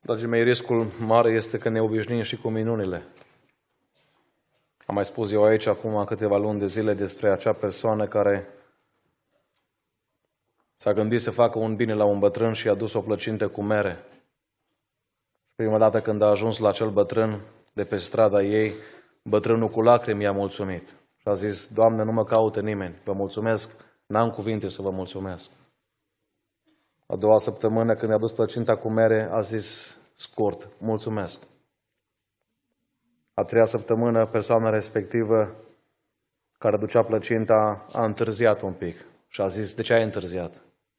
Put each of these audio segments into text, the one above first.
Dragii mei, riscul mare este că ne obișnuim și cu minunile. Am mai spus eu aici acum câteva luni de zile despre acea persoană care s-a gândit să facă un bine la un bătrân și i-a dus o plăcintă cu mere. Prima dată când a ajuns la acel bătrân de pe strada ei, bătrânul cu lacrimi i-a mulțumit. Și a zis: Doamne, nu mă caută nimeni, vă mulțumesc, n-am cuvinte să vă mulțumesc. A doua săptămână, când i-a dus plăcinta cu mere, a zis scurt: mulțumesc. A treia săptămână, persoana respectivă care ducea plăcinta a întârziat un pic și a zis: de ce ai întârziat?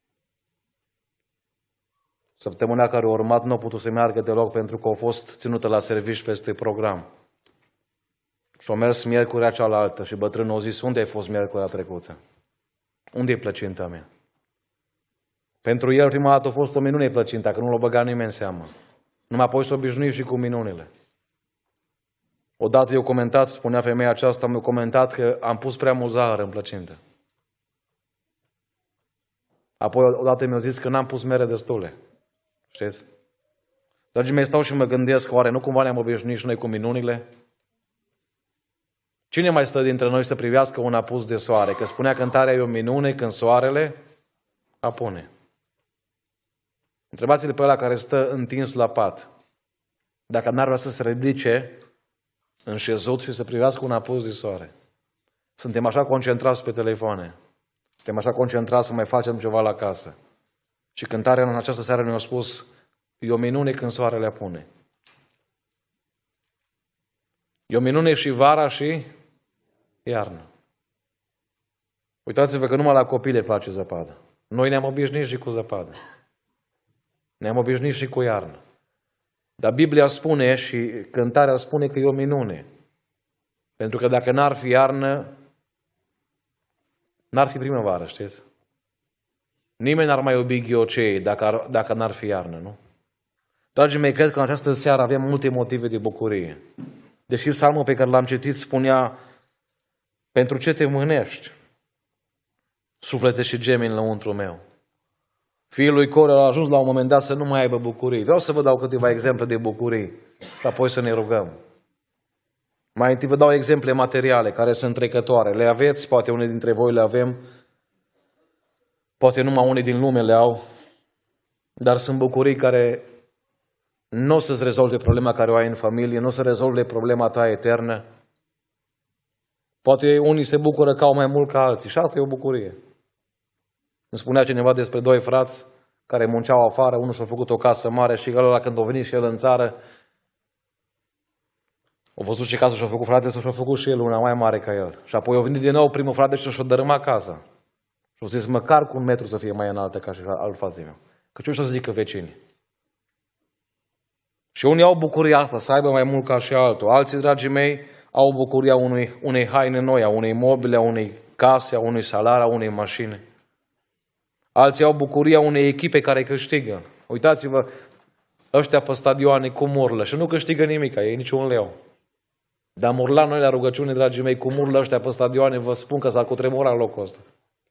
Săptămâna care a urmat nu a putut să meargă deloc pentru că a fost ținută la serviciu peste program. Și a mers miercurea cealaltă și bătrânul a zis: unde ai fost miercurea trecută? Unde e plăcinta mea? Pentru el prima dată a fost o minune plăcinta, că nu l-a băgat nimeni în seamă. Numai apoi s-a obișnuit și cu minunile. Odată eu comentat, spunea femeia aceasta, am comentat că am pus prea mult zahăr în plăcintă. Apoi odată mi-a zis că n-am pus mere destule. Știți? Dragii mei, stau și mă gândesc, oare nu cumva ne-am obișnuit și noi cu minunile? Cine mai stă dintre noi să privească un apus de soare? Că spunea cântarea e o minune când soarele apune. Întrebați-le pe ăla care stă întins la pat, dacă n-ar vrea să se ridice înșezut și să privească un apus de soare. Suntem așa concentrați pe telefoane. Suntem așa concentrați să mai facem ceva la casă. Și cântarea în această seară ne-a spus: e o minune când soarele apune. E o minune și vara și iarnă. Uitați-vă că numai la copii le place zăpadă. Noi ne-am obișnuit și cu zăpadă. Ne-am obișnuit și cu iarnă. Dar Biblia spune și cântarea spune că e o minune. Pentru că dacă n-ar fi iarnă, n-ar fi primăvară, știți? Nimeni n-ar mai iubi ghioceii dacă n-ar fi iarnă, nu? Dragii mei, cred că în această seară avem multe motive de bucurie. Deși psalmul pe care l-am citit spunea: pentru ce te mânești, suflete și gemeni lăuntru meu? Fiul lui Core a ajuns la un moment dat să nu mai aibă bucurii. Vreau să vă dau câteva exemple de bucurii și apoi să ne rugăm. Mai întâi vă dau exemple materiale care sunt trecătoare. Le aveți, poate unii dintre voi le avem, poate numai unii din lume le au, dar sunt bucurii care nu o să-ți rezolve problema care o ai în familie, nu o să rezolve problema ta eternă. Poate unii se bucură că au mai mult ca alții și asta e o bucurie. Îmi spunea cineva despre doi frați care munceau afară, unul și-a făcut o casă mare și ăla când a venit și el în țară, a văzut ce casă și-a făcut fratele și-a făcut și el una mai mare ca el. Și apoi a venit din nou primul frate și și-a dărâmat casa. Și a zis: măcar cu 1 metru să fie mai înaltă ca și al fratele meu. Că ce o să zică vecinii? Și unii au bucuria asta, să aibă mai mult ca și altul. Alții, dragii mei, au bucuria unei haine noi, a unei mobile, a unei case, a unui salar, a unei mașini. Alții au bucuria unei echipe care câștigă. Uitați-vă, ăștia pe stadioane cum urlă și nu câștigă nimic, ei niciun leu. Dar am urlat noi la rugăciune, dragii mei, cum urlă ăștia pe stadioane, vă spun că s-ar cutremura în locul ăsta.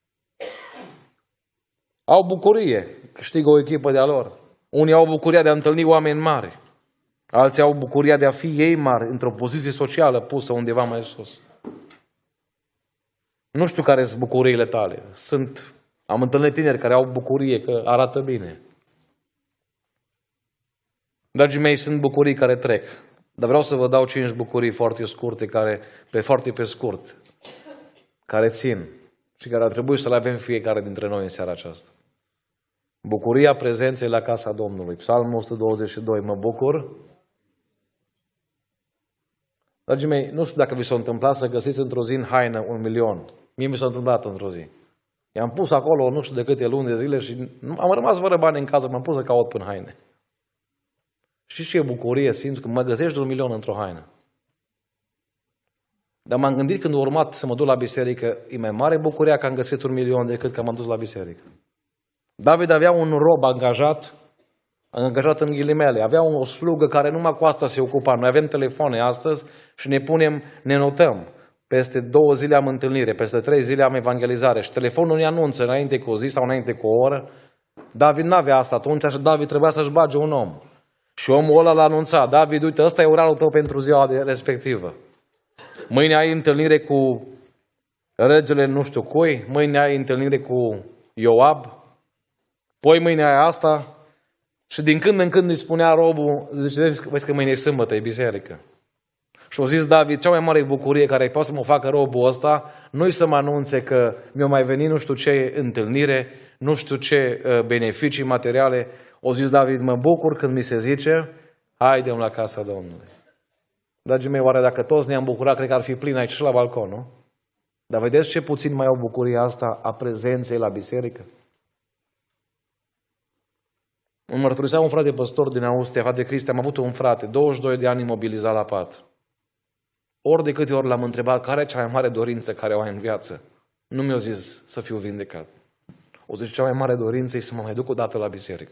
Au bucurie, câștigă o echipă de-a lor. Unii au bucuria de a întâlni oameni mari. Alții au bucuria de a fi ei mari, într-o poziție socială pusă undeva mai sus. Nu știu care sunt bucuriile tale. Am întâlnit tineri care au bucurie că arată bine. Dragii mei, sunt bucurii care trec. Dar vreau să vă dau 5 bucurii foarte scurte, foarte pe scurt, care țin și care ar trebui să le avem fiecare dintre noi în seara aceasta. Bucuria prezenței la casa Domnului. Psalmul 122. Mă bucur. Dragii mei, nu știu dacă vi s-a întâmplat să găsiți într-o zi în haină 1.000.000. Mie mi s-a întâmplat într-o zi. I-am pus acolo nu știu de câte luni de zile și am rămas fără bani în casă, m-am pus să caut până haine. Și ce bucurie simți când mă găsești de 1.000.000 într-o haină. Dar m-am gândit când a urmat să mă duc la biserică, e mai mare bucuria că am găsit 1.000.000 decât că m-am dus la biserică. David avea un rob angajat în ghilimele, avea o slugă care numai cu asta se ocupa. Noi avem telefoane astăzi și ne notăm. Peste 2 zile am întâlnire, peste 3 zile am evangelizare și telefonul ne anunță înainte cu o zi sau înainte cu o oră. David n-avea asta atunci și David trebuia să-și bage un om. Și omul ăla l-a anunțat, David, uite, ăsta e orarul tău pentru ziua respectivă. Mâine ai întâlnire cu regele nu știu cui, mâine ai întâlnire cu Ioab, poi mâine ai asta. Și din când în când îi spunea robul, zice, vezi că mâine e sâmbătă, e biserică. Și a zis David, cea mai mare bucurie care poate să mă facă robul ăsta, nu-i să mă anunțe că mi-a mai venit nu știu ce întâlnire, nu știu ce beneficii materiale. O zis David, mă bucur când mi se zice, haidem la casa Domnului. Dragii mei, oare dacă toți ne-am bucurat, cred că ar fi plin aici și la balcon, nu? Dar vedeți ce puțin mai au bucuria asta a prezenței la biserică? Îmi mărturisea un frate păstor din Austria, frate Cristi, am avut un frate, 22 de ani imobilizat la pat. Ori de câte ori l-am întrebat care e cea mai mare dorință care o ai în viață, nu mi-a zis să fiu vindecat. O zis, cea mai mare dorință e să mă mai duc o dată la biserică.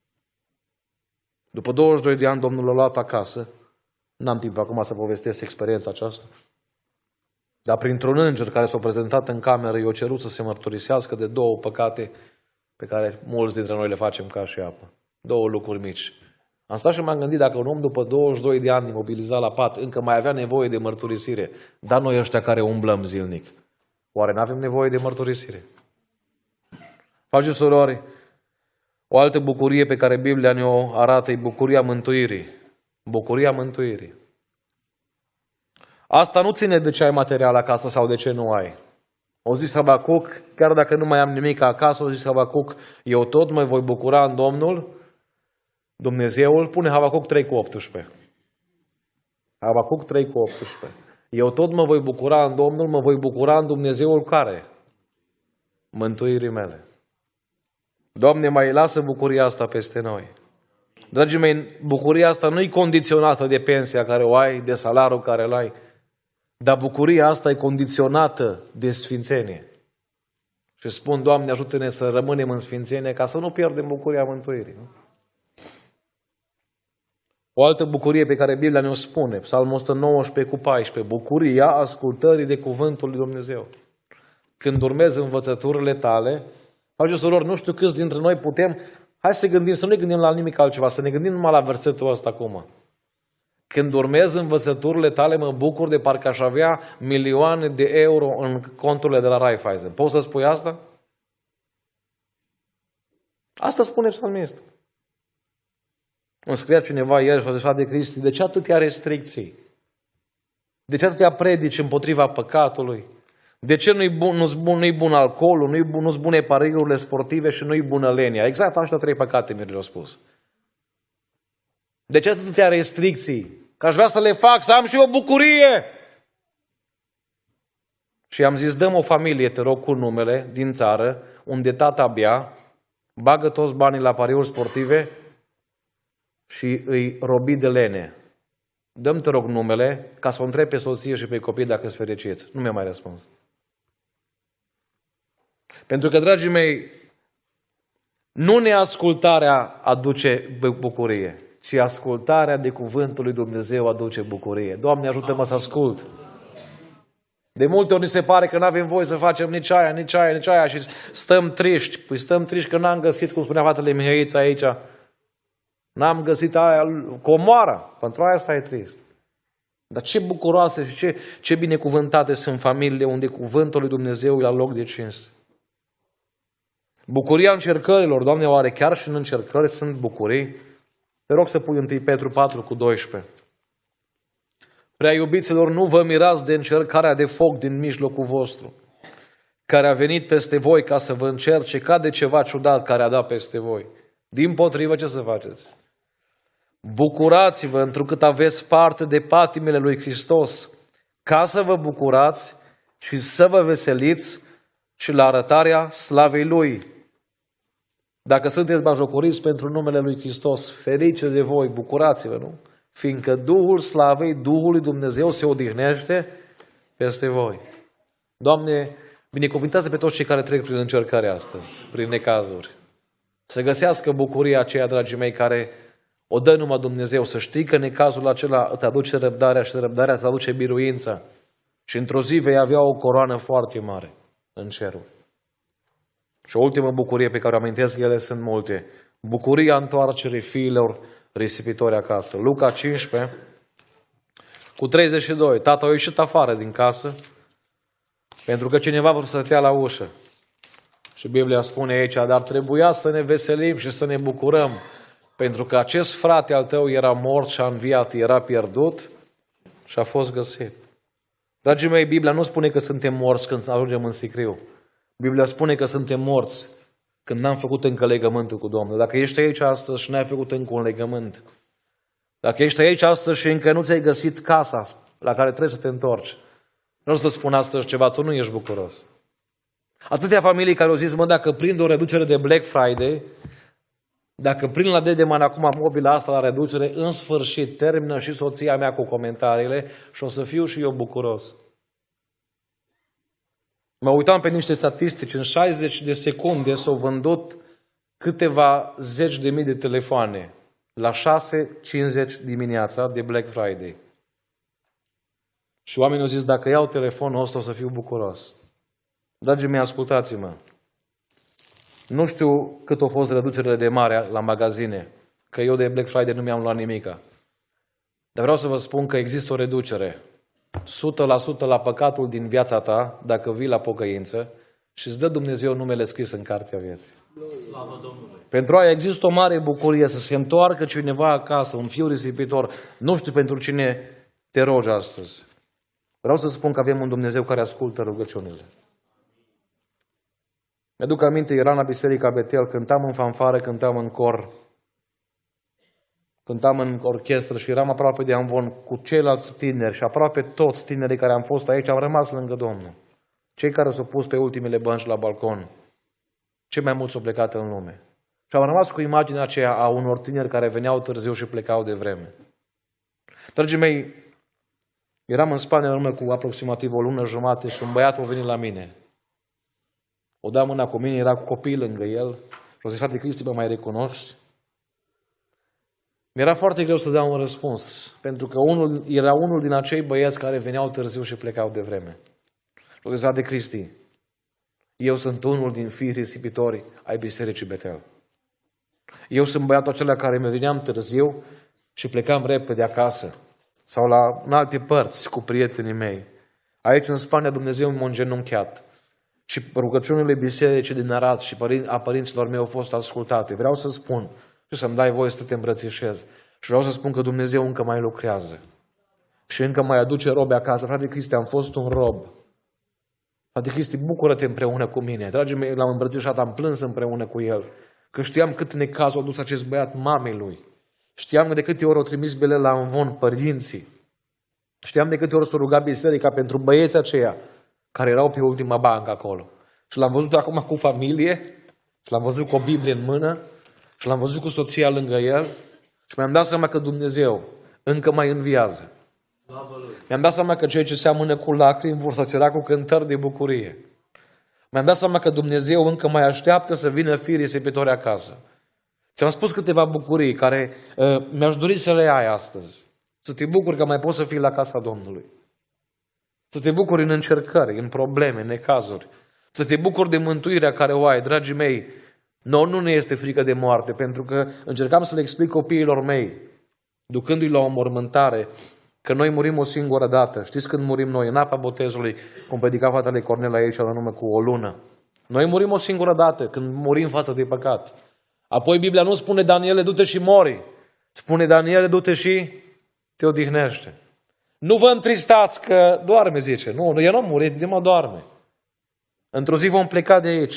După 22 de ani, Domnul l-a luat acasă. N-am timp acum să povestesc experiența aceasta. Dar printr-un înger care s-a prezentat în cameră, i-a cerut să se mărturisească de 2 păcate pe care mulți dintre noi le facem ca și apă. 2 lucruri mici. Am stat și m-am gândit dacă un om după 22 de ani imobilizat la pat încă mai avea nevoie de mărturisire, dar noi ăștia care umblăm zilnic, oare n-avem nevoie de mărturisire? Frați și surori, o altă bucurie pe care Biblia ne-o arată e bucuria mântuirii. Bucuria mântuirii. Asta nu ține de ce ai material acasă sau de ce nu ai. O zis Habacuc, chiar dacă nu mai am nimic acasă, o zis Habacuc, eu tot mă voi bucura în Domnul, Dumnezeul, pune Habacuc 3:18. Habacuc 3:18. Eu tot mă voi bucura în Domnul, mă voi bucura în Dumnezeul care? Mântuirii mele. Doamne, mai lasă bucuria asta peste noi. Dragii mei, bucuria asta nu e condiționată de pensia care o ai, de salariul care îl ai, dar bucuria asta e condiționată de sfințenie. Și spun, Doamne, ajută-ne să rămânem în sfințenie ca să nu pierdem bucuria mântuirii. Nu? O altă bucurie pe care Biblia ne-o spune, Psalmul 119:14, bucuria ascultării de cuvântul lui Dumnezeu. Când urmezi învățăturile tale, frați și surori, nu știu câți dintre noi putem, hai să gândim, să nu ne gândim la nimic altceva, să ne gândim numai la versetul ăsta acum. Când urmez învățăturile tale, mă bucur de parcă aș avea milioane de euro în conturile de la Raiffeisen. Poți să spui asta? Asta spune psalmistul. Îmi scria cineva ieri și a zis, frate Cristi, de ce atâtea restricții? De ce atâtea predici împotriva păcatului? De ce nu-i bun alcoolul, nu-s bune pariurile sportive și nu-i bună lenia? Exact așa 3 păcate mi le-au spus. De ce atâtea restricții? Că aș vrea să le fac, să am și o bucurie. Și am zis, dăm o familie, te rog, cu numele, din țară, unde tata bea, bagă toți banii la pariuri sportive și îi robi de lene. Dăm, te rog, numele, ca să o întreb pe soție și pe copii dacă sunt fericiți. Nu mi-a mai răspuns. Pentru că, dragii mei, nu neascultarea aduce bucurie, ci ascultarea de cuvântul lui Dumnezeu aduce bucurie. Doamne, ajută-mă să ascult. De multe ori ni se pare că nu avem voie să facem nici aia, nici aia, nici aia și stăm triști. Păi stăm triști că n-am găsit, cum spunea fratele Mihăiță aici, n-am găsit aia, comoara. Pentru aia asta e trist. Dar ce bucuroase și ce binecuvântate sunt familiile unde cuvântul lui Dumnezeu e la loc de cinste. Bucuria încercărilor, Doamne, oare chiar și în încercări sunt bucurii? Te rog să pui 1 Petru 4:12. Prea iubiților, nu vă mirați de încercarea de foc din mijlocul vostru, care a venit peste voi ca să vă încerce ca de ceva ciudat care a dat peste voi. Dimpotrivă, ce să faceți? Bucurați-vă întrucât aveți parte de patimile lui Hristos, ca să vă bucurați și să vă veseliți și la arătarea slavei Lui. Dacă sunteți batjocoriți pentru numele Lui Hristos, ferice de voi, bucurați-vă, nu? Fiindcă Duhul Slavei, Duhul lui Dumnezeu se odihnește peste voi. Doamne, binecuvântează pe toți cei care trec prin încercare astăzi, prin necazuri. Să găsească bucuria aceea, dragii mei, care o dă numai Dumnezeu. Să știi că necazul acela îți aduce răbdarea și răbdarea îți aduce biruința. Și într-o zi vei avea o coroană foarte mare în cerul. Și o ultimă bucurie pe care o amintesc, ele sunt multe. Bucuria întoarcerii fiilor risipitori acasă. Luca 15, cu 32. Tatăl a ieșit afară din casă pentru că cineva vrea să stătea la ușă. Și Biblia spune aici, dar trebuia să ne veselim și să ne bucurăm, pentru că acest frate al tău era mort și a înviat, era pierdut și a fost găsit. Dragii mei, Biblia nu spune că suntem morți când ajungem în sicriu. Biblia spune că suntem morți când n-am făcut încă legământul cu Domnul. Dacă ești aici astăzi și n-ai făcut încă un legământ, dacă ești aici astăzi și încă nu ți-ai găsit casa la care trebuie să te întorci, nu o să spun astăzi ceva, tu nu ești bucuros. Atâtea familii care au zis, dacă prind o reducere de Black Friday, dacă prind la Dedeman acum mobila asta la reducere, în sfârșit termină și soția mea cu comentariile și o să fiu și eu bucuros. Mă uitam pe niște statistici, în 60 de secunde s-au vândut câteva zeci de mii de telefoane la 6:50 dimineața de Black Friday. Și oamenii au zis, dacă iau telefonul ăsta o să fiu bucuros. Dragii mei, ascultați-mă. Nu știu cât au fost reducerile de mare la magazine, că eu de Black Friday nu mi-am luat nimica. Dar vreau să vă spun că există o reducere. 100% la păcatul din viața ta, dacă vii la pocăință și îți dă Dumnezeu numele scris în cartea vieții. Slavă Domnului! Pentru aia există o mare bucurie să se întoarcă cineva acasă, un fiu risipitor. Nu știu pentru cine te rogi astăzi. Vreau să spun că avem un Dumnezeu care ascultă rugăciunile. Mi-aduc aminte, eram la Biserica Betel, cântam în fanfară, cântam în cor, cântam în orchestră și eram aproape de amvon cu ceilalți tineri și aproape toți tinerii care am fost aici am rămas lângă Domnul. Cei care s-au pus pe ultimele bănci la balcon, cei mai mulți au plecat în lume. Și am rămas cu imaginea aceea a unor tineri care veneau târziu și plecau de vreme. Dragii mei, eram în Spania în urmă cu aproximativ o lună jumate și un băiat a venit la mine. O da mâna cu mine, era cu copii lângă el și o zis, frate Cristi, mă mai recunoști? Mi-era foarte greu să dau un răspuns, pentru că era unul din acei băieți care veneau târziu și plecau de vreme. Și o zis, frate Cristi, eu sunt unul din fiii risipitori ai Bisericii Betel. Eu sunt băiatul acela care mi veneam târziu și plecam repede acasă sau în alte părți cu prietenii mei. Aici în Spania Dumnezeu m-a îngenunchiat. Și rugăciunile bisericii din Arad și a părinților mei au fost ascultate. Vreau să spun și să-mi dai voie să te îmbrățișez. Și vreau să spun că Dumnezeu încă mai lucrează. Și încă mai aduce robe acasă. Frate Cristi, am fost un rob. Frate Cristi, bucură-te împreună cu mine. Dragii mei, l-am îmbrățișat, am plâns împreună cu el. Că știam cât necaz a dus acest băiat mamei lui. Știam de câte ori au trimis bele la învon părinții. Știam de câte ori s-a rugat biserica pentru băieții aceia care erau pe ultima bancă acolo. Și l-am văzut acum cu familie, și l-am văzut cu o Biblie în mână, și l-am văzut cu soția lângă el, și mi-am dat seama că Dumnezeu încă mai înviază. Mi-am dat seama că cei ce seamănă cu lacrimi vor săcera cu cântări de bucurie. Mi-am dat seama că Dumnezeu încă mai așteaptă să vină fiii risipitori acasă. Ți-am spus câteva bucurii care mi-aș dori să le ai astăzi. Să te bucuri că mai poți să fii la casa Domnului. Să te bucuri în încercări, în probleme, în necazuri. Să te bucuri de mântuirea care o ai. Dragii mei, nu ne este frică de moarte, pentru că încercam să le explic copiilor mei, ducându-i la o mormântare, că noi murim o singură dată. Știți când murim noi? În apa botezului, cum predica fratele Cornel aici în urmă cu o lună. Noi murim o singură dată, când murim față de păcat. Apoi Biblia nu spune, Daniele, du-te și mori. Spune, Daniele, du-te și te odihnește. Nu vă întristați că doarme, zice. Nu, eu nu am murit, de mă doarme. Într-o zi vom pleca de aici.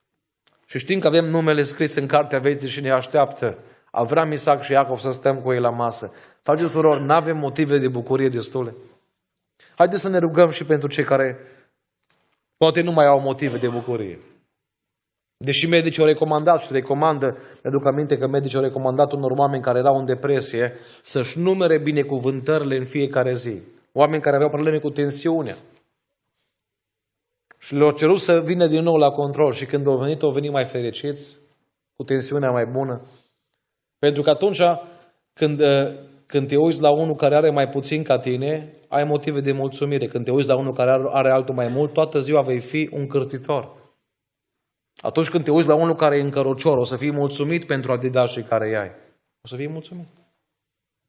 Și știm că avem numele scris în cartea vieții și ne așteaptă Avram, Isaac și Iacov să stăm cu ei la masă. Faceți, surori, nu avem motive de bucurie destule. Haideți să ne rugăm și pentru cei care poate nu mai au motive de bucurie. Deși medicii au recomandat și recomandă, mi-aduc aminte că medicii au recomandat unor oameni care erau în depresie să-și numere binecuvântările în fiecare zi. Oameni care aveau probleme cu tensiunea. Și le-au cerut să vină din nou la control și când au venit mai fericiți, cu tensiunea mai bună. Pentru că atunci când te uiți la unul care are mai puțin ca tine, ai motive de mulțumire. Când te uiți la unul care are altul mai mult, toată ziua vei fi un cârtitor. Atunci când te uiți la unul care e încărocior, o să fii mulțumit pentru adidașii care i-ai. O să fii mulțumit.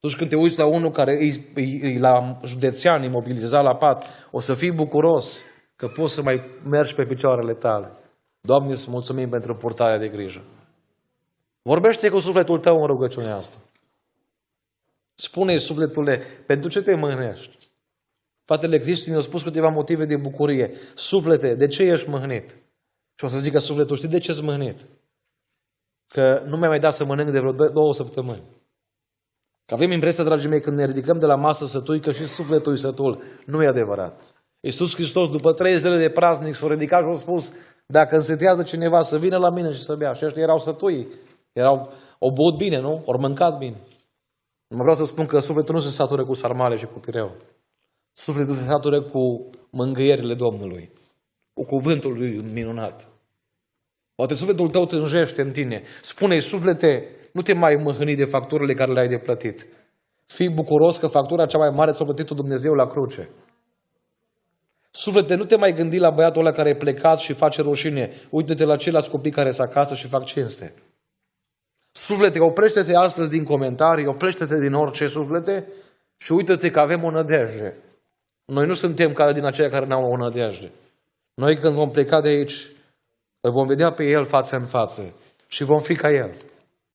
Atunci când te uiți la unul care e la județean, imobilizat la pat, o să fii bucuros că poți să mai mergi pe picioarele tale. Doamne, îți mulțumim pentru purtarea de grijă. Vorbește cu sufletul tău în rugăciunea asta. Spune-i, sufletule, pentru ce te mâhnești? Fratele Cristi ne-a spus câteva motive de bucurie. Suflete, de ce ești mâhnit? Și o să zică sufletul, știi de ce ești mâhnit? Că nu mi-a mai dat să mănânc de vreo 2 săptămâni. Că avem impresia, dragii mei, când ne ridicăm de la masă sătui, că și sufletul e sătul. Nu e adevărat. Iisus Hristos, după 3 zile de praznic, s-a ridicat și a spus, dacă însetează cineva să vină la mine și să bea. Și ăștia erau sătui. Au băut bine, nu? Au mâncat bine. Nu vreau să spun că sufletul nu se satură cu sarmale și cu pireu. Sufletul se satură cu mângâierile Domnului. Cu cuvântul lui minunat. Poate sufletul tău tânjește în tine. Spune-i, suflete, nu te mai mâhni de facturile care le-ai de plătit. Fii bucuros că factura cea mai mare ți-a plătit-o Dumnezeu la cruce. Suflete, nu te mai gândi la băiatul ăla care e plecat și face rușine. Uită-te la ceilalți copii care sunt acasă și fac cinste. Suflete, oprește-te astăzi din comentarii, oprește-te din orice suflete și uită-te că avem o nădejde. Noi nu suntem ca din aceia care n-au o nădejde. Noi când vom pleca de aici, îl vom vedea pe El față în față și vom fi ca El.